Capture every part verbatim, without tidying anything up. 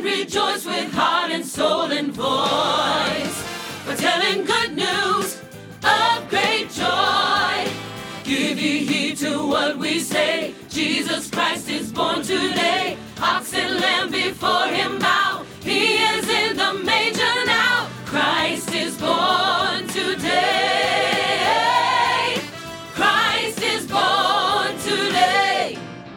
rejoice with heart and soul and voice. We're telling good news of great joy. Give ye heed to what we say. Jesus Christ is born today. Ox and lamb before him bow. He is in the manger now. Christ is born today. Christ is born today.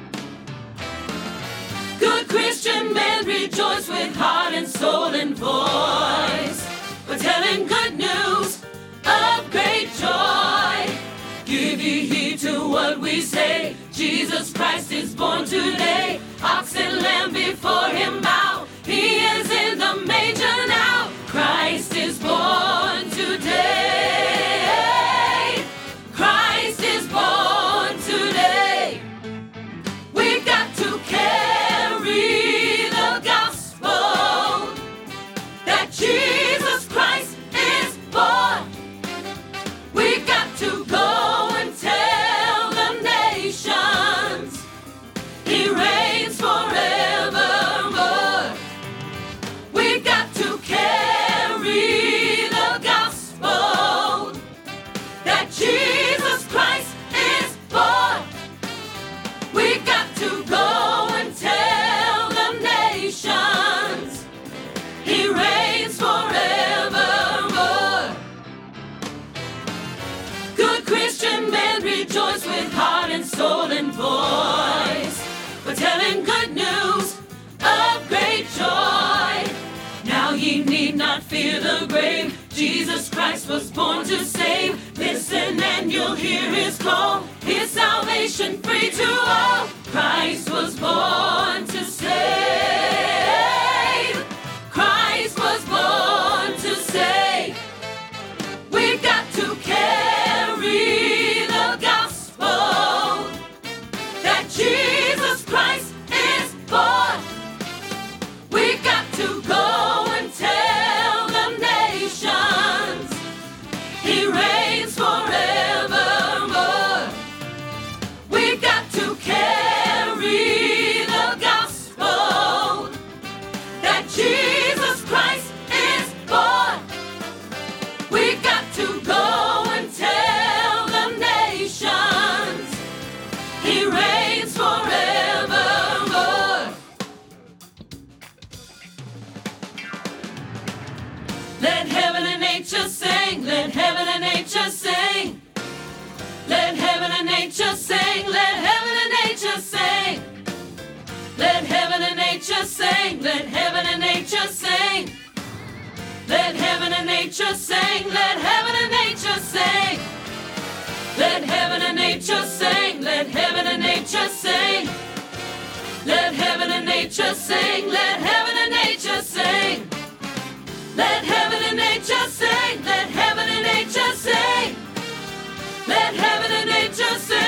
Good Christian men rejoice with heart and soul and voice. We're telling good news of great joy. Give ye heed to what we say. Jesus Christ is born today. Ox and lamb before him bow. He is in the manger now. Christ is born today. Christ is born today. We've got to carry the gospel that Jesus Christ is born. We've got to go and tell the nations he reigns forevermore. We've got to carry the gospel that Jesus Christ is born. We've got to go and tell the nations he reigns forevermore. Good Christian men rejoice with heart and soul and voice. We're telling good news of great joy. Now ye need not fear the grave. Jesus Christ was born to save. Listen and you'll hear his call. His salvation free to all. Christ was born to save. Christ was born to save. We've got to carry the gospel that Jesus Christ is born. We've got to go and tell the nations he reigns forevermore. We've got to carry the gospel that Jesus Christ is born. We've got to go and tell the nations he reigns forevermore. Let heaven and nature sing, let heaven and nature sing. Let heaven and nature sing, let heaven and nature sing. Let heaven and nature sing, let heaven and nature sing. Let heaven and nature sing, let heaven and nature sing. Let heaven and nature sing, let heaven and nature sing. Let heaven and nature sing, let heaven and nature sing. Let heaven and nature sing, let heaven and nature sing. Let heaven and nature sing.